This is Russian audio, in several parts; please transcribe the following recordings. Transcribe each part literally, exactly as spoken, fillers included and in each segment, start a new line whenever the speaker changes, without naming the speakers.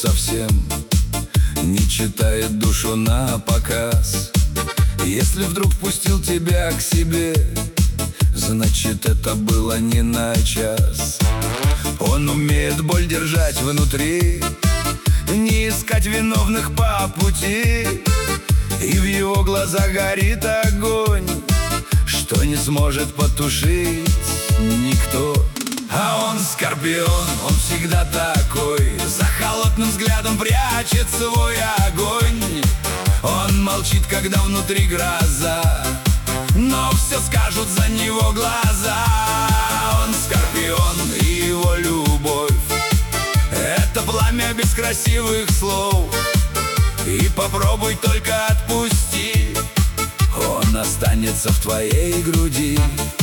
совсем не читает душу на показ. Если вдруг пустил тебя к себе, значит, это было не на час. Он умеет боль держать внутри, не искать виновных по пути, и в его глазах горит огонь, что не сможет потушить никто. А он скорпион, он всегда такой, за холодным взглядом прячет свой огонь. Он молчит, когда внутри гроза, но все скажут за него глаза. Он скорпион, и его любовь — это пламя без красивых слов. И попробуй только отпусти, он останется в твоей груди.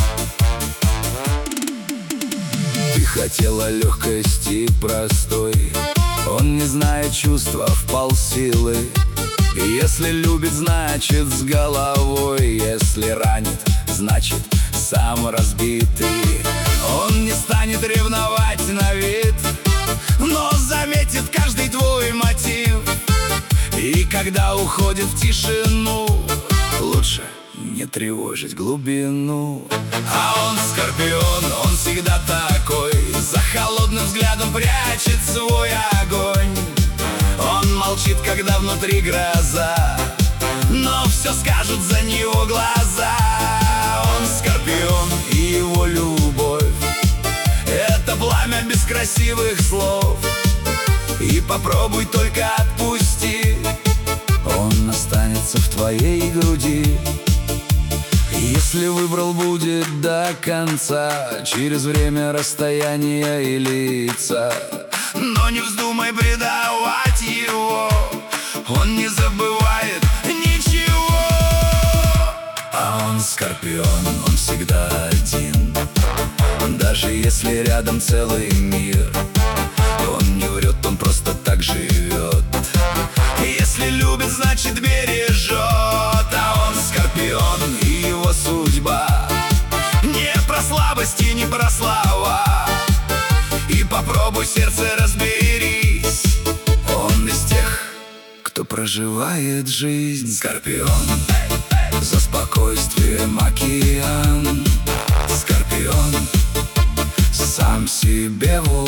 Ты хотела легкости простой, он не знает чувства вполсилы. Если любит, значит с головой, если ранит, значит сам разбитый. Он не станет ревновать на вид, но заметит каждый твой мотив. И когда уходит в тишину, лучше не тревожить глубину. А он скорпион, он всегда такой, за холодным взглядом прячет свой огонь. Он молчит, когда внутри гроза, но все скажут за него глаза. Он скорпион, и его любовь — это пламя без красивых слов. И попробуй только отпусти, он останется в твоей груди. Если выбрал, будет до конца, через время, расстояние и лица. Но не вздумай предавать его, он не забывает ничего. А он скорпион, он всегда один, даже если рядом целый мир. Он не врет, он просто так живет, если любит, значит бережет. А он скорпион, и его судьба не про слабости, не про слова. И попробуй сердце разберись, он из тех, кто проживает жизнь. Скорпион, за спокойствием океан. Скорпион, сам себе воин.